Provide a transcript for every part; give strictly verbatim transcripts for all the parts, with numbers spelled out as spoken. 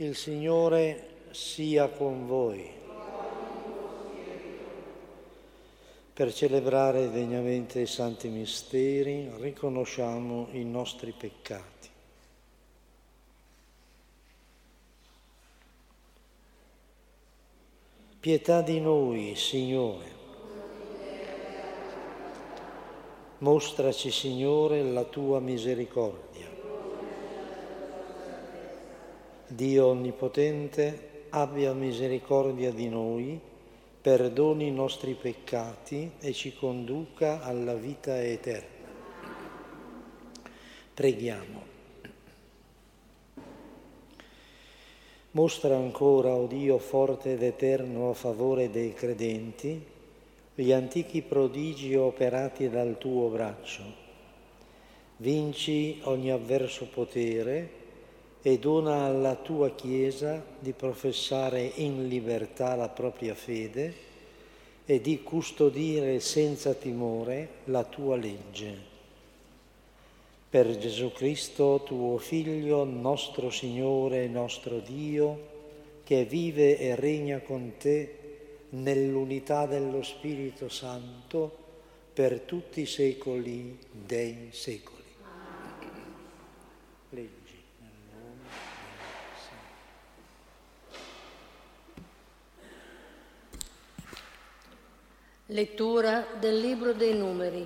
Il Signore sia con voi. Per celebrare degnamente i santi misteri, riconosciamo i nostri peccati. Pietà di noi, Signore. Mostraci, Signore, la tua misericordia. Dio Onnipotente, abbia misericordia di noi, perdoni i nostri peccati e ci conduca alla vita eterna. Preghiamo. Mostra ancora, o Dio forte ed eterno a favore dei credenti, gli antichi prodigi operati dal tuo braccio. Vinci ogni avverso potere e dona alla tua Chiesa di professare in libertà la propria fede e di custodire senza timore la tua legge. Per Gesù Cristo, tuo Figlio, nostro Signore e nostro Dio, che vive e regna con te nell'unità dello Spirito Santo per tutti i secoli dei secoli. Leggi. Lettura del Libro dei Numeri.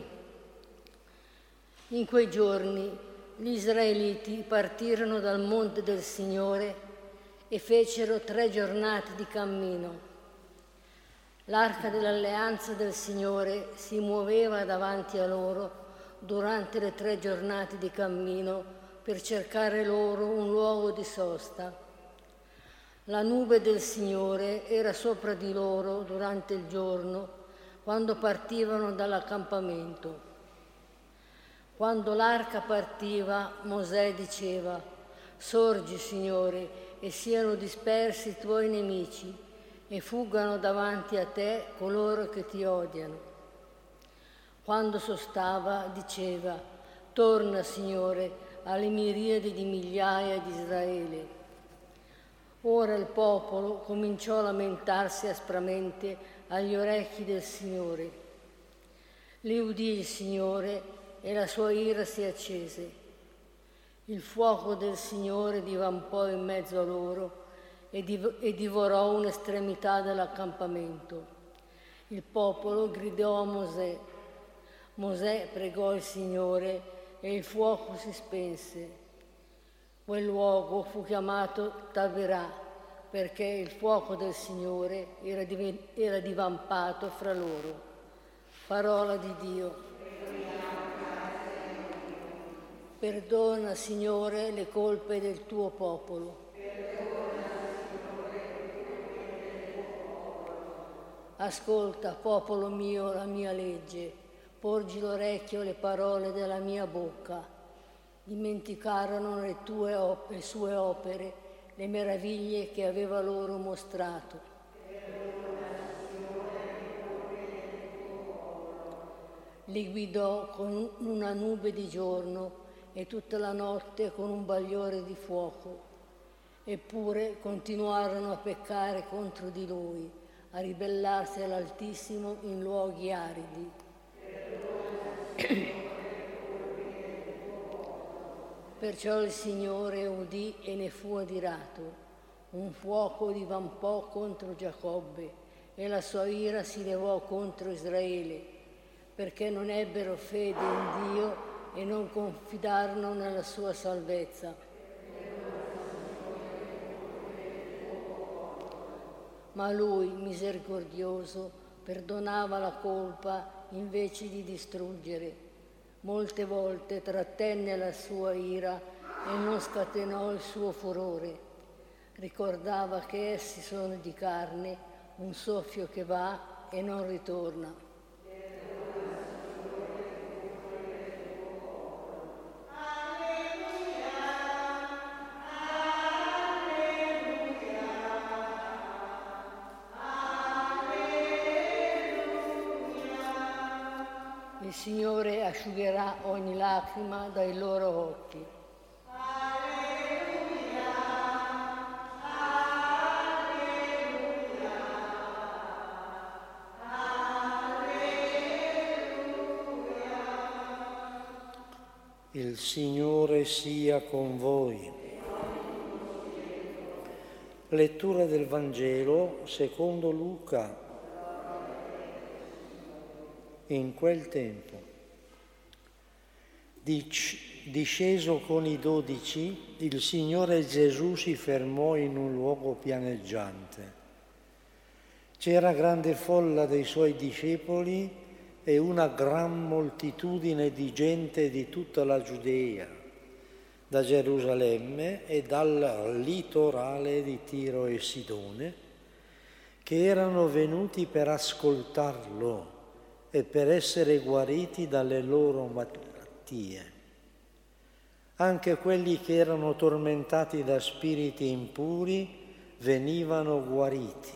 In quei giorni gli israeliti partirono dal monte del Signore e fecero tre giornate di cammino. L'arca dell'alleanza del Signore si muoveva davanti a loro durante le tre giornate di cammino per cercare loro un luogo di sosta. La nube del Signore era sopra di loro durante il giorno, quando partivano dall'accampamento. Quando l'arca partiva, Mosè diceva: «Sorgi, Signore, e siano dispersi i tuoi nemici, e fuggano davanti a te coloro che ti odiano». Quando sostava, diceva: «Torna, Signore, alle miriadi di migliaia di Israele». Ora il popolo cominciò a lamentarsi aspramente agli orecchi del Signore. Li udì il Signore e la sua ira si accese. Il fuoco del Signore divampò in mezzo a loro e, div- e divorò un'estremità dell'accampamento. Il popolo gridò a Mosè. Mosè pregò il Signore e il fuoco si spense. Quel luogo fu chiamato Taberà, perché il fuoco del Signore era, div- era divampato fra loro. Parola di Dio. Perdona, Signore, le colpe del tuo popolo. Ascolta, popolo mio, la mia legge. Porgi l'orecchio alle parole della mia bocca. Dimenticarono le tue op- le sue opere, le meraviglie che aveva loro mostrato. Li guidò con una nube di giorno e tutta la notte con un bagliore di fuoco. Eppure continuarono a peccare contro di lui, a ribellarsi all'Altissimo in luoghi aridi. Perciò il Signore udì e ne fu adirato. Un fuoco divampò contro Giacobbe e la sua ira si levò contro Israele, perché non ebbero fede in Dio e non confidarono nella sua salvezza. Ma lui, misericordioso, perdonava la colpa invece di distruggere. Molte volte trattenne la sua ira e non scatenò il suo furore. Ricordava che essi sono di carne, un soffio che va e non ritorna. Il Signore asciugherà ogni lacrima dai loro occhi. Alleluia, Il Signore sia con voi. Lettura del Vangelo secondo Luca. In quel tempo, disceso con i dodici, il Signore Gesù si fermò in un luogo pianeggiante. C'era grande folla dei suoi discepoli e una gran moltitudine di gente di tutta la Giudea, da Gerusalemme e dal litorale di Tiro e Sidone, che erano venuti per ascoltarlo e per essere guariti dalle loro malattie. Anche quelli che erano tormentati da spiriti impuri venivano guariti.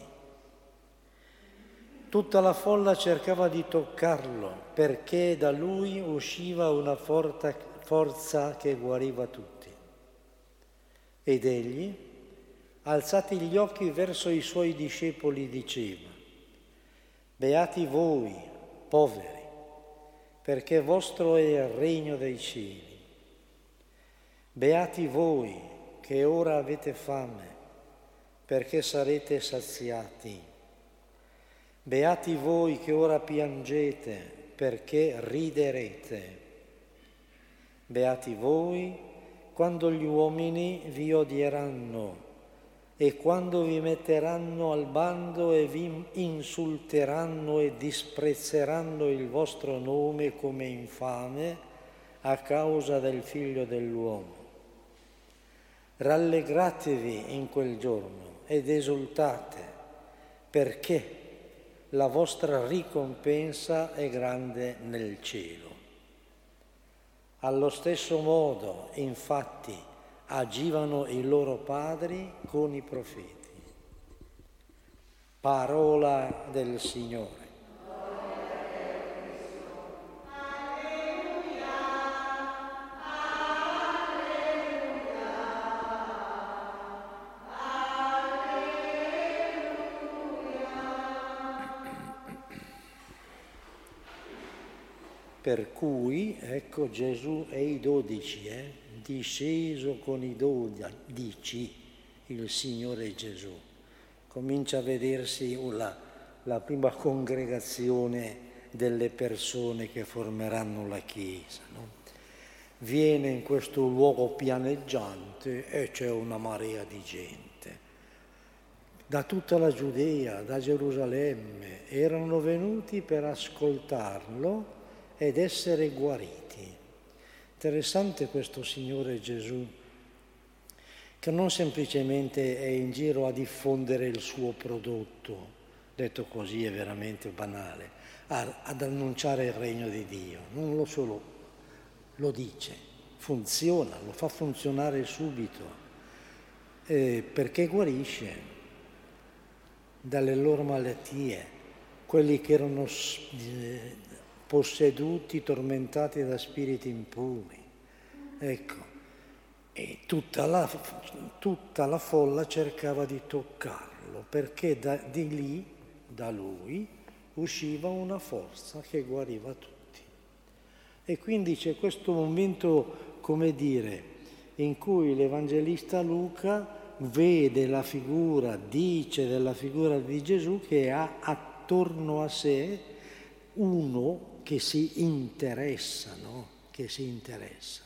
Tutta la folla cercava di toccarlo, perché da lui usciva una forza che guariva tutti. Ed egli, alzati gli occhi verso i suoi discepoli, diceva: Beati voi, poveri, perché vostro è il regno dei cieli. Beati voi che ora avete fame, perché sarete saziati. Beati voi che ora piangete, perché riderete. Beati voi quando gli uomini vi odieranno e quando vi metteranno al bando e vi insulteranno e disprezzeranno il vostro nome come infame a causa del Figlio dell'uomo. Rallegratevi in quel giorno ed esultate, perché la vostra ricompensa è grande nel cielo. Allo stesso modo, infatti, agivano i loro padri con i profeti. Parola del Signore. Per cui, ecco, Gesù e i dodici, eh, disceso con i dodici, il Signore Gesù. Comincia a vedersi la, la prima congregazione delle persone che formeranno la Chiesa, no? Viene in questo luogo pianeggiante e c'è una marea di gente. Da tutta la Giudea, da Gerusalemme, erano venuti per ascoltarlo ed essere guariti. Interessante questo Signore Gesù, che non semplicemente è in giro a diffondere il suo prodotto, detto così è veramente banale, a, ad annunciare il regno di Dio. Non lo solo lo dice, funziona, lo fa funzionare subito, eh, perché guarisce dalle loro malattie, quelli che erano eh, posseduti, tormentati da spiriti impuri. Ecco, e tutta la, tutta la folla cercava di toccarlo, perché da, di lì, da lui, usciva una forza che guariva tutti. E quindi c'è questo momento, come dire, in cui l'Evangelista Luca vede la figura, dice della figura di Gesù che ha attorno a sé uno che si interessa, no? Che si interessa.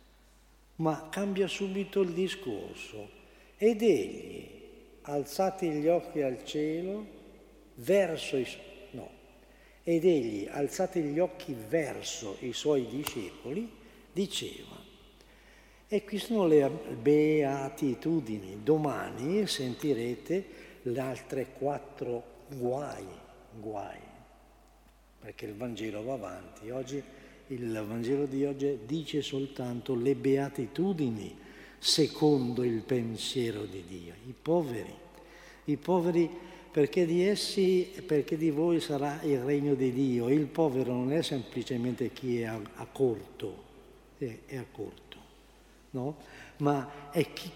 Ma cambia subito il discorso. Ed egli, alzati gli occhi al cielo, verso i no. Ed egli, alzati gli occhi verso i suoi discepoli, diceva. E qui sono le beatitudini. Domani sentirete le altre quattro guai, guai. Perché il Vangelo va avanti. Oggi il Vangelo di oggi dice soltanto le beatitudini secondo il pensiero di Dio. I poveri, i poveri perché di essi, perché di voi sarà il regno di Dio. Il povero non è semplicemente chi è a, a corto, è, è a corto, no? Ma è chi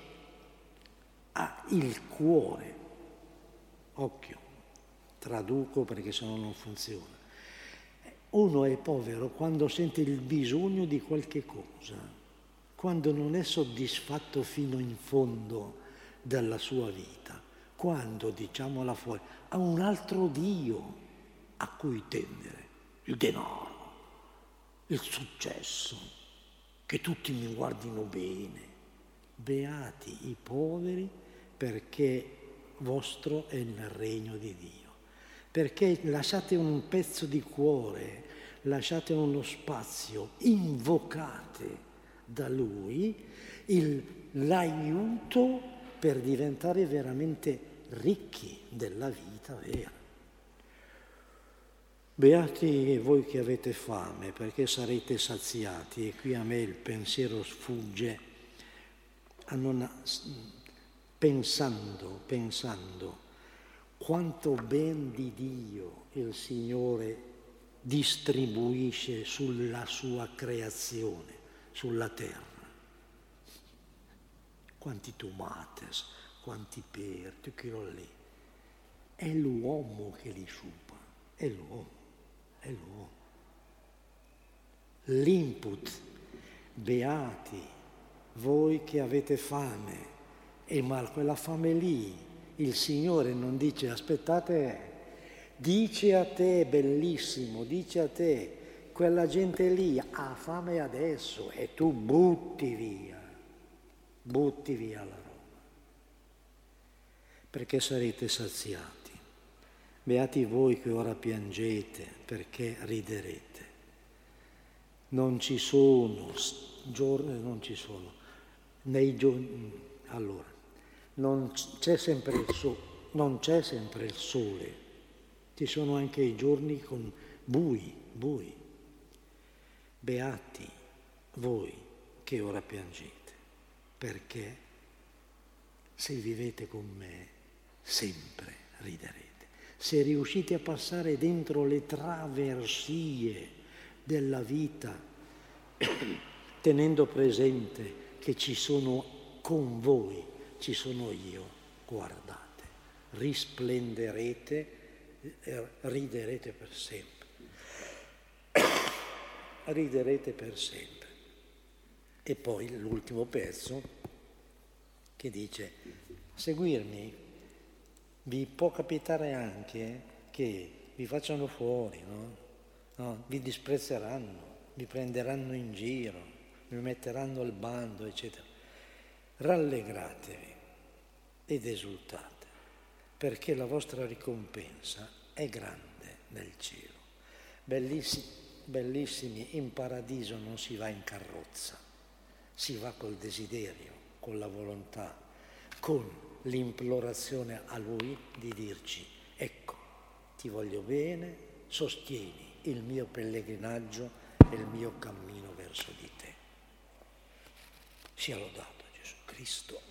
ha il cuore. Occhio, traduco perché sennò non funziona. Uno è povero quando sente il bisogno di qualche cosa, quando non è soddisfatto fino in fondo della sua vita, quando, diciamola fuori, ha un altro Dio a cui tendere, il denaro, il successo, che tutti mi guardino bene. Beati i poveri, perché vostro è il regno di Dio. Perché lasciate un pezzo di cuore, lasciate uno spazio, invocate da Lui il, l'aiuto per diventare veramente ricchi della vita vera. Beati voi che avete fame, perché sarete saziati. E qui a me il pensiero sfugge a non, pensando, pensando quanto ben di Dio il Signore distribuisce sulla sua creazione, sulla terra. Quanti tomates, quanti per, tutti lì. È l'uomo che li sciupa, è l'uomo, è l'uomo. L'input, beati voi che avete fame, e ma quella fame lì, il Signore non dice aspettate, dice a te, bellissimo, dice a te, quella gente lì ha fame adesso e tu butti via, butti via la roba, perché sarete saziati. Beati voi che ora piangete, perché riderete. Non ci sono giorni, non ci sono, nei giorni, allora, non c'è sempre il sole, non c'è sempre il sole, ci sono anche i giorni con bui, bui. Beati voi che ora piangete, perché se vivete con me sempre riderete. Se riuscite a passare dentro le traversie della vita, tenendo presente che ci sono con voi, ci sono io, guardate, risplenderete, riderete per sempre. Riderete per sempre. E poi l'ultimo pezzo che dice, seguirmi vi può capitare anche che vi facciano fuori, no? No, vi disprezzeranno, vi prenderanno in giro, vi metteranno al bando, eccetera. Rallegratevi ed esultate, perché la vostra ricompensa è grande nel cielo. Bellissimi, bellissimi, in paradiso non si va in carrozza, si va col desiderio, con la volontà, con l'implorazione a Lui di dirci, ecco, ti voglio bene, sostieni il mio pellegrinaggio e il mio cammino verso di te. Sia lodato Gesù Cristo.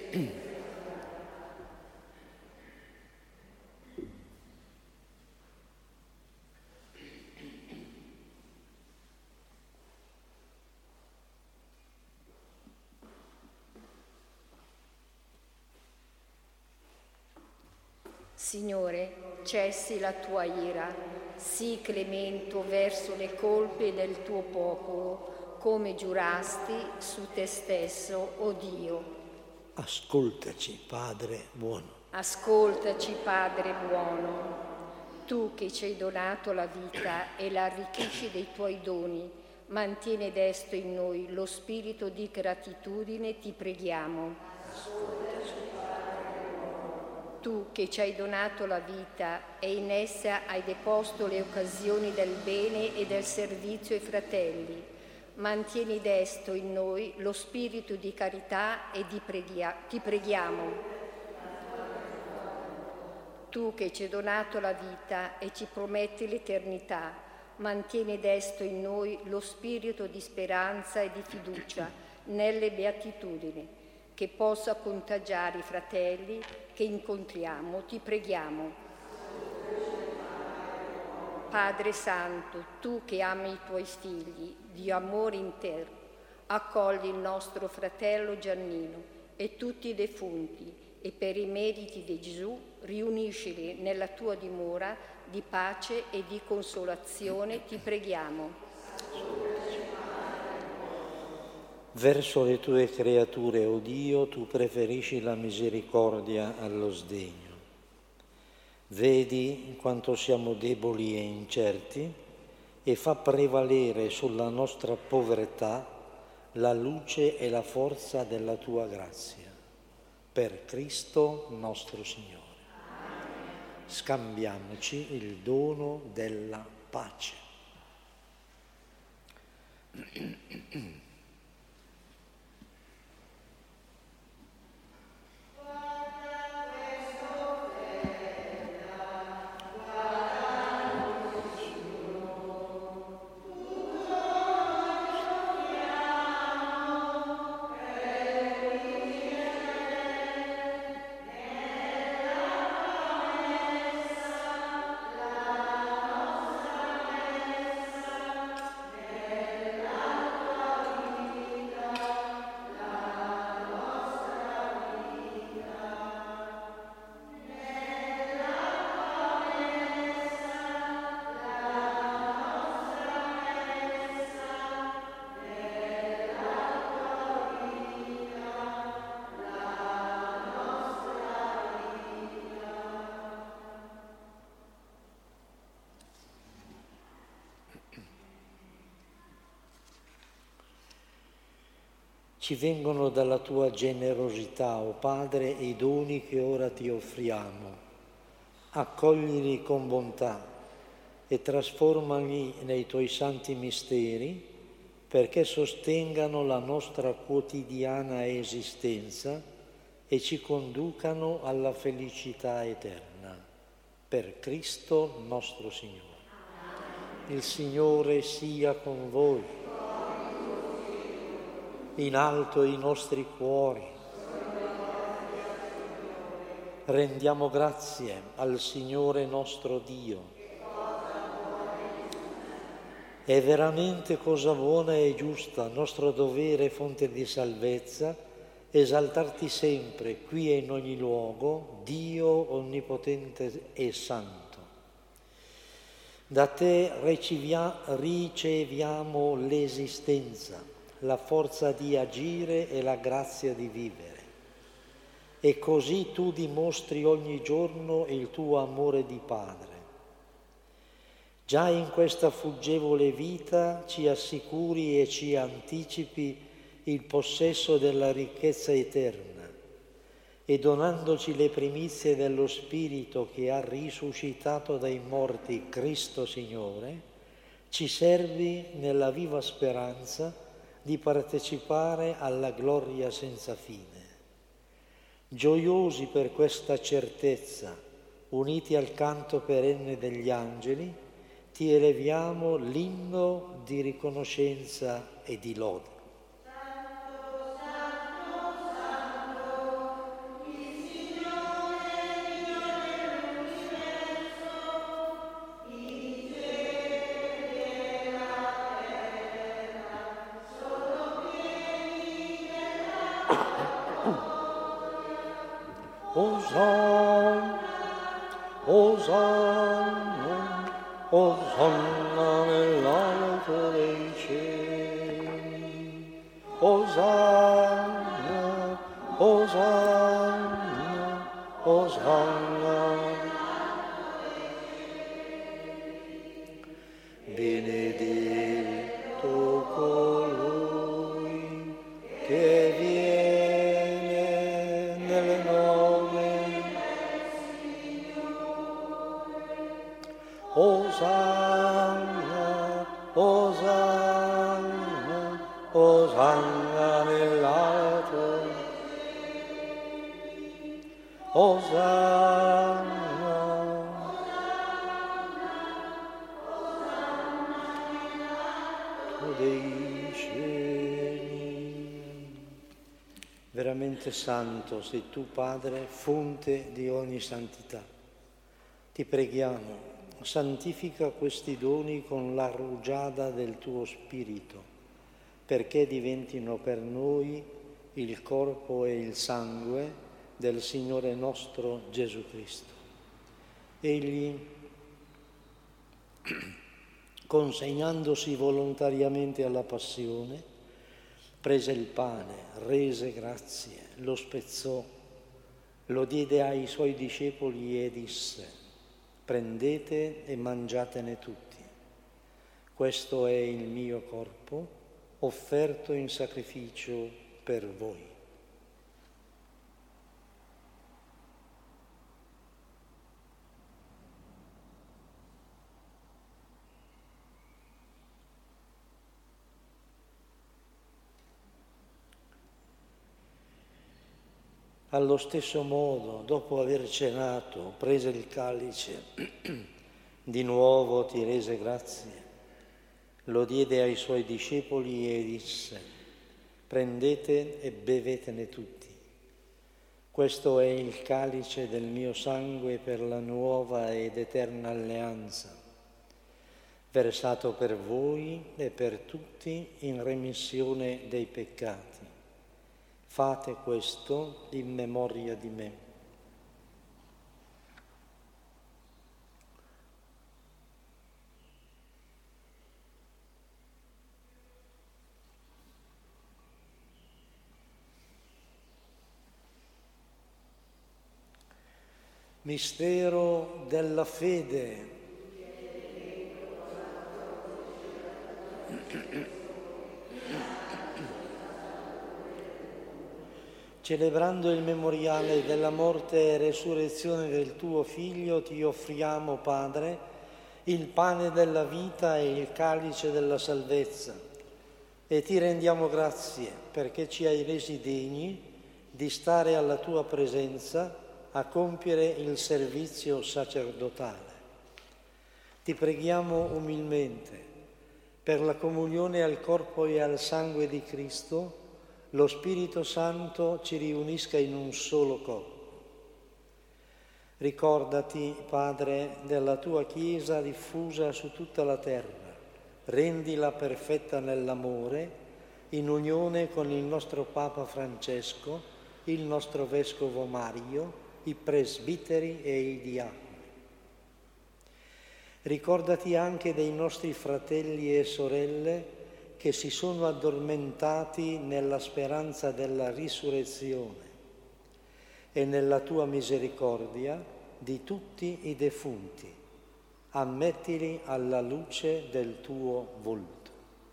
Signore, cessi la tua ira, sii clemento verso le colpe del tuo popolo, come giurasti su te stesso, o Dio. Ascoltaci, Padre buono. Ascoltaci, Padre buono. Tu che ci hai donato la vita e la arricchisci dei tuoi doni, mantieni desto in noi lo spirito di gratitudine, ti preghiamo. Ascoltaci. Tu che ci hai donato la vita e in essa hai deposto le occasioni del bene e del servizio ai fratelli, mantieni desto in noi lo spirito di carità e di preghia- ti preghiamo. Tu che ci hai donato la vita e ci prometti l'eternità, mantieni desto in noi lo spirito di speranza e di fiducia nelle beatitudini, che possa contagiare i fratelli che incontriamo, ti preghiamo. Padre Santo, tu che ami i tuoi figli di amore intero, accogli il nostro fratello Giannino e tutti i defunti e per i meriti di Gesù riuniscili nella tua dimora di pace e di consolazione, ti preghiamo. Verso le tue creature, o Dio, tu preferisci la misericordia allo sdegno. Vedi quanto siamo deboli e incerti e fa prevalere sulla nostra povertà la luce e la forza della tua grazia. Per Cristo nostro Signore. Scambiamoci il dono della pace. Ci vengono dalla tua generosità, o Padre, i doni che ora ti offriamo. Accoglili con bontà e trasformali nei tuoi santi misteri, perché sostengano la nostra quotidiana esistenza e ci conducano alla felicità eterna. Per Cristo nostro Signore. Il Signore sia con voi. In alto i nostri cuori. Rendiamo grazie al Signore nostro Dio. È veramente cosa buona e giusta, nostro dovere e fonte di salvezza, esaltarti sempre, qui e in ogni luogo, Dio onnipotente e santo. Da te riceviamo l'esistenza, la forza di agire e la grazia di vivere. E così tu dimostri ogni giorno il tuo amore di Padre. Già in questa fuggevole vita ci assicuri e ci anticipi il possesso della ricchezza eterna e donandoci le primizie dello Spirito che ha risuscitato dai morti Cristo Signore, ci servi nella viva speranza di partecipare alla gloria senza fine. Gioiosi per questa certezza, uniti al canto perenne degli angeli, ti eleviamo l'inno di riconoscenza e di lode. Osanna, Osanna, Osanna nell'alto dei cieli. Osanna, Osanna, Osanna. Benedetto colui che viene nel nome. Osanna, Osanna, Osanna nell'alto. Osanna. Dei cieli. Veramente santo sei tu, Padre, fonte di ogni santità. Ti preghiamo, santifica questi doni con la rugiada del tuo Spirito, perché diventino per noi il corpo e il sangue del Signore nostro Gesù Cristo. Egli, consegnandosi volontariamente alla passione, prese il pane, rese grazie, lo spezzò, lo diede ai suoi discepoli e disse: prendete e mangiatene tutti. Questo è il mio corpo, offerto in sacrificio per voi. Allo stesso modo, dopo aver cenato, prese il calice, di nuovo ti rese grazie, lo diede ai suoi discepoli e disse: prendete e bevetene tutti. Questo è il calice del mio sangue per la nuova ed eterna alleanza, versato per voi e per tutti in remissione dei peccati. Fate questo in memoria di me. Mistero della fede. Celebrando il memoriale della morte e resurrezione del tuo Figlio, ti offriamo, Padre, il pane della vita e il calice della salvezza, e ti rendiamo grazie perché ci hai resi degni di stare alla tua presenza a compiere il servizio sacerdotale. Ti preghiamo umilmente per la comunione al corpo e al sangue di Cristo. Lo Spirito Santo ci riunisca in un solo corpo. Ricordati, Padre, della tua Chiesa diffusa su tutta la terra. Rendila perfetta nell'amore, in unione con il nostro Papa Francesco, il nostro Vescovo Mario, i presbiteri e i diaconi. Ricordati anche dei nostri fratelli e sorelle che si sono addormentati nella speranza della risurrezione, e nella tua misericordia di tutti i defunti. Ammettili alla luce del tuo volto.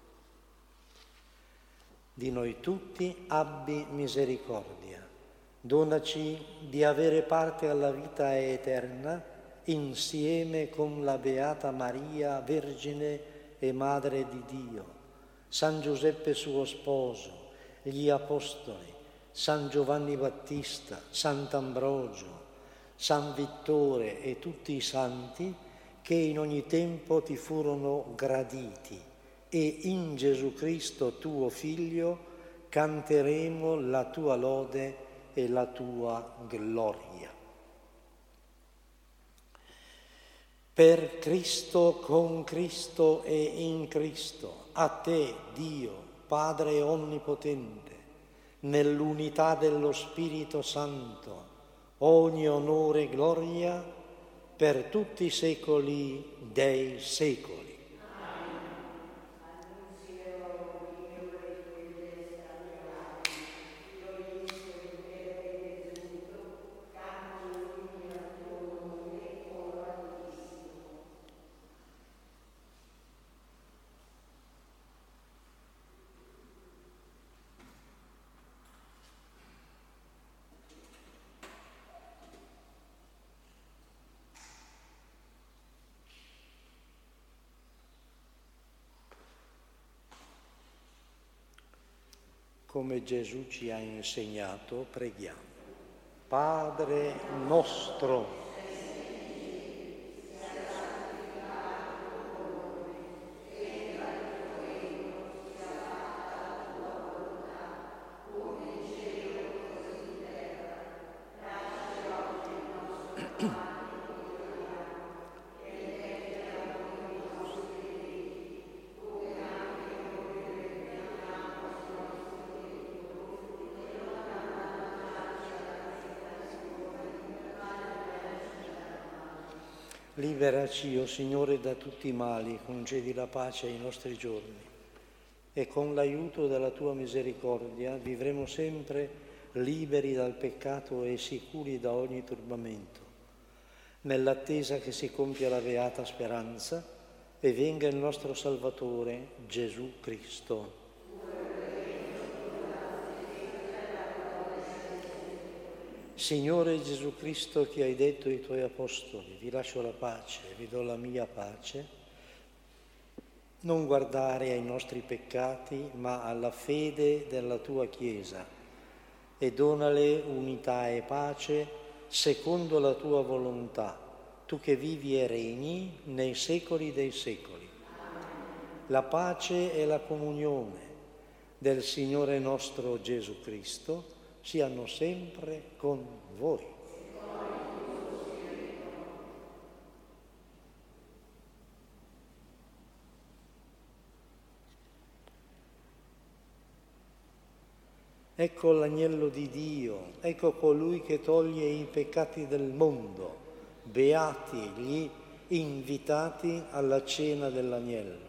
Di noi tutti abbi misericordia. Donaci di avere parte alla vita eterna insieme con la Beata Maria, Vergine e Madre di Dio, San Giuseppe suo sposo, gli Apostoli, San Giovanni Battista, Sant'Ambrogio, San Vittore e tutti i santi che in ogni tempo ti furono graditi, e in Gesù Cristo tuo Figlio canteremo la tua lode e la tua gloria. Per Cristo, con Cristo e in Cristo, a te, Dio, Padre Onnipotente, nell'unità dello Spirito Santo, ogni onore e gloria per tutti i secoli dei secoli. Come Gesù ci ha insegnato, preghiamo. Padre nostro, Liberaci, o Signore, da tutti i mali, concedi la pace ai nostri giorni e con l'aiuto della Tua misericordia vivremo sempre liberi dal peccato e sicuri da ogni turbamento, nell'attesa che si compia la beata speranza e venga il nostro Salvatore, Gesù Cristo. Signore Gesù Cristo, che hai detto ai Tuoi Apostoli, vi lascio la pace, vi do la mia pace, non guardare ai nostri peccati, ma alla fede della Tua Chiesa, e donale unità e pace secondo la Tua volontà, Tu che vivi e regni nei secoli dei secoli. La pace e la comunione del Signore nostro Gesù Cristo siano sempre con voi. Ecco l'agnello di Dio, ecco colui che toglie i peccati del mondo. Beati gli invitati alla cena dell'agnello.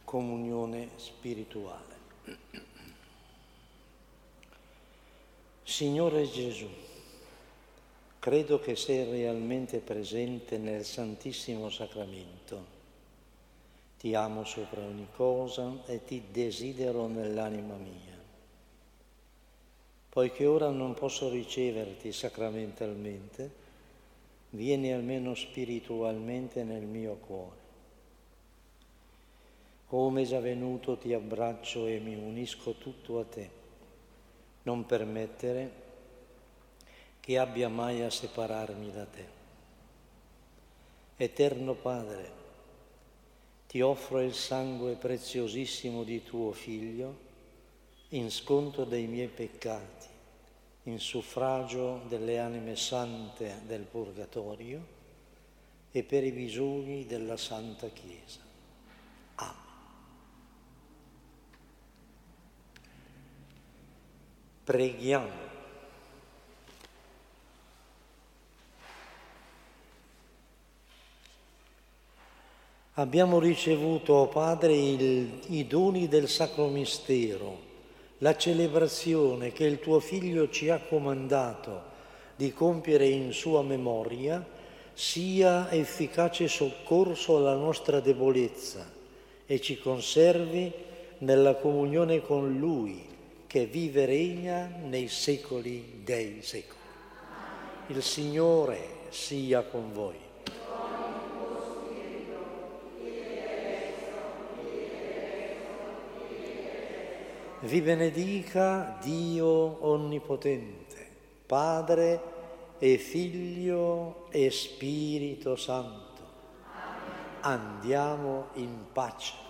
comunione spirituale. Signore Gesù, credo che sei realmente presente nel Santissimo Sacramento. Ti amo sopra ogni cosa e ti desidero nell'anima mia. Poiché ora non posso riceverti sacramentalmente, vieni almeno spiritualmente nel mio cuore. Come già venuto ti abbraccio e mi unisco tutto a te. Non permettere che abbia mai a separarmi da te. Eterno Padre, ti offro il sangue preziosissimo di tuo Figlio in sconto dei miei peccati, in suffragio delle anime sante del Purgatorio e per i bisogni della Santa Chiesa. Amen. Preghiamo. Abbiamo ricevuto, o Padre, il, i doni del Sacro Mistero, la celebrazione che il tuo Figlio ci ha comandato di compiere in sua memoria, sia efficace soccorso alla nostra debolezza e ci conservi nella comunione con Lui, che vive e regna nei secoli dei secoli. Il Signore sia con voi. Vi benedica Dio Onnipotente, Padre e Figlio e Spirito Santo. Amen. Andiamo in pace.